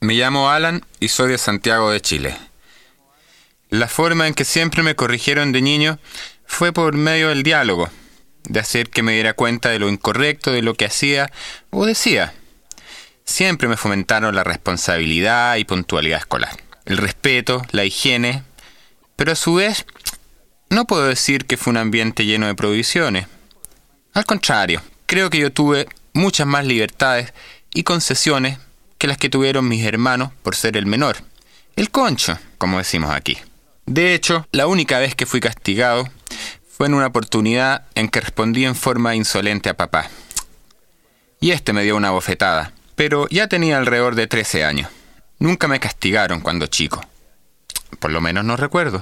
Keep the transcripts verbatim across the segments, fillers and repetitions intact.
Me llamo Alan y soy de Santiago de Chile. La forma en que siempre me corrigieron de niño fue por medio del diálogo, de hacer que me diera cuenta de lo incorrecto de lo que hacía o decía. Siempre me fomentaron la responsabilidad y puntualidad escolar, el respeto, la higiene, pero a su vez no puedo decir que fue un ambiente lleno de prohibiciones. Al contrario, creo que yo tuve muchas más libertades y concesiones que las que tuvieron mis hermanos por ser el menor, el concho, como decimos aquí. De hecho, la única vez que fui castigado fue en una oportunidad en que respondí en forma insolente a papá. Y este me dio una bofetada, pero ya tenía alrededor de trece años. Nunca me castigaron cuando chico. Por lo menos no recuerdo.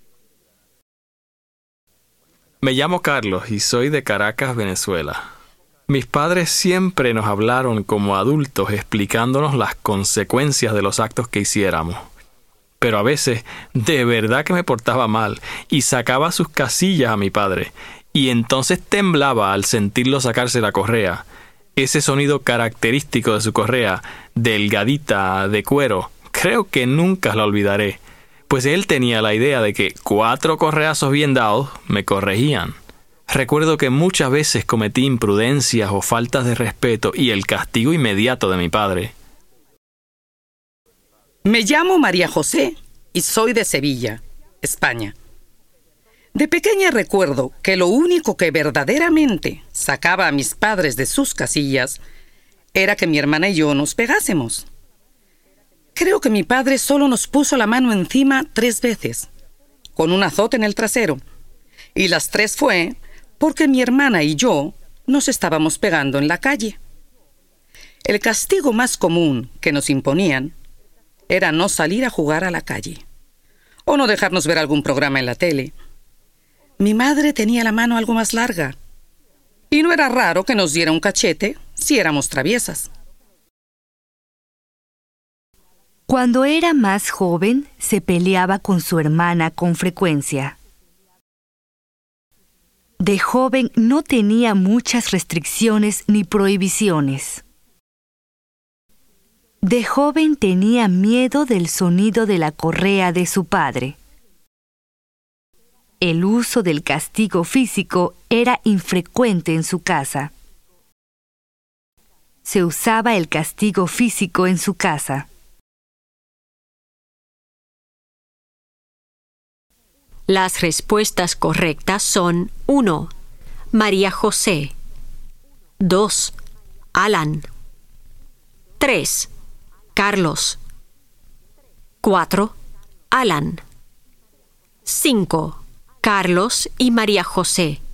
Me llamo Carlos y soy de Caracas, Venezuela. Mis padres siempre nos hablaron como adultos explicándonos las consecuencias de los actos que hiciéramos. Pero a veces, de verdad que me portaba mal y sacaba sus casillas a mi padre, y entonces temblaba al sentirlo sacarse la correa. Ese sonido característico de su correa, delgadita, de cuero, creo que nunca lo olvidaré, pues él tenía la idea de que cuatro correazos bien dados me corregían. Recuerdo que muchas veces cometí imprudencias o faltas de respeto y el castigo inmediato de mi padre. Me llamo María José y soy de Sevilla, España. De pequeña recuerdo que lo único que verdaderamente sacaba a mis padres de sus casillas era que mi hermana y yo nos pegásemos. Creo que mi padre solo nos puso la mano encima tres veces, con un azote en el trasero, y las tres fue porque mi hermana y yo nos estábamos pegando en la calle. El castigo más común que nos imponían era no salir a jugar a la calle, o no dejarnos ver algún programa en la tele. Mi madre tenía la mano algo más larga, y no era raro que nos diera un cachete si éramos traviesas. Cuando era más joven, se peleaba con su hermana con frecuencia. De joven no tenía muchas restricciones ni prohibiciones. De joven tenía miedo del sonido de la correa de su padre. El uso del castigo físico era infrecuente en su casa. Se usaba el castigo físico en su casa. Las respuestas correctas son uno. María José. dos. Alan. tres. Carlos. cuatro. Alan. cinco. Carlos y María José.